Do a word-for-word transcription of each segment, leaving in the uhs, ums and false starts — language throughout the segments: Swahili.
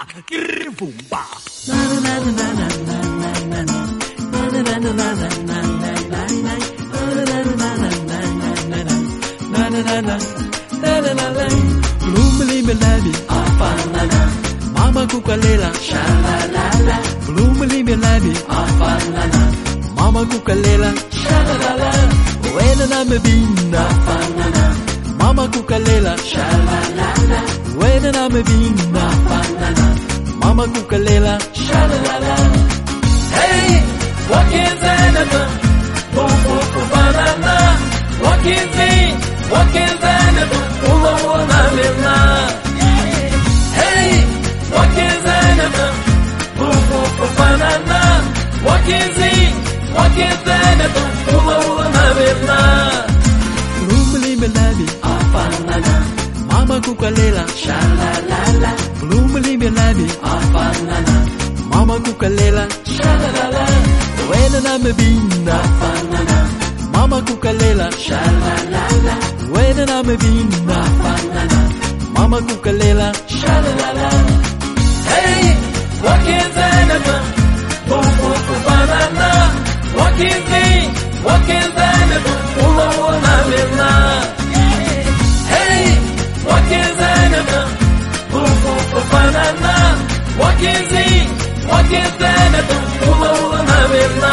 Boomba. Mama kukalela, shalalala. Blumeli meladi, afanana. Mama kukalela, shalalala. Wena na mebina, afanana. Mama kukalela, shalalala. Wena na mebina, afanana. Mama kukalela, shalalala. Hey, what is that? Bobo banana. What is it? What is that? Ulo na mena. Hey, what is that? Bobo banana. What is it? What is that? Ulo na mena. Blumeli meladi, afanana. Mama kukalela, shalalala. Blumeli meladi, afanana. Mama kukalela, shalalala. Wena na mebina, afanana. Mama kukalela, shalalala. Wena na mebina, afanana. Mama kukalela, shalalala. Hey, what is that? Bobo banana. What is it? What is that? Ulo na mena. Hey, what is that? Bobo banana. What is it? What is that? Ulo na mena.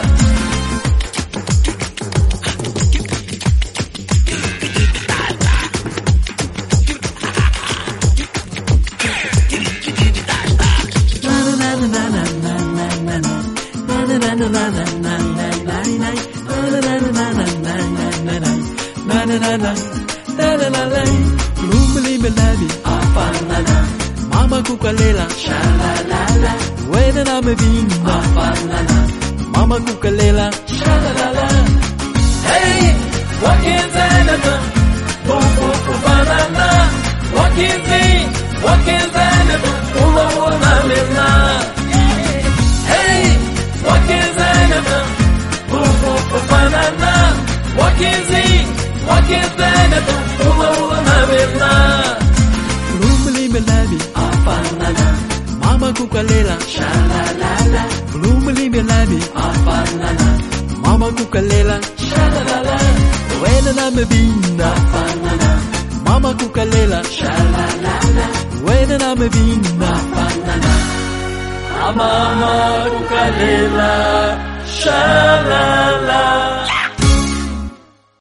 Blumeli meladi, afanana. Mama kukalela, shalalala. Wena na mebina, afanana. Mama kukalela, shalalala. Hey, what is that? Bobo banana. What is it? What is that? Ulo na mena. Hey, what is that? Bobo banana. What is it? What is that? Ulo na mena. Blumeli meladi, afanana. Mama kukalela, shalalala. Blumeli meladi, afanana. Mama kukalela, shalalala. Wena na mebina, afanana. Mama kukalela, shalalala. Wena na mebina, afanana. Mama kukalela, shalalala.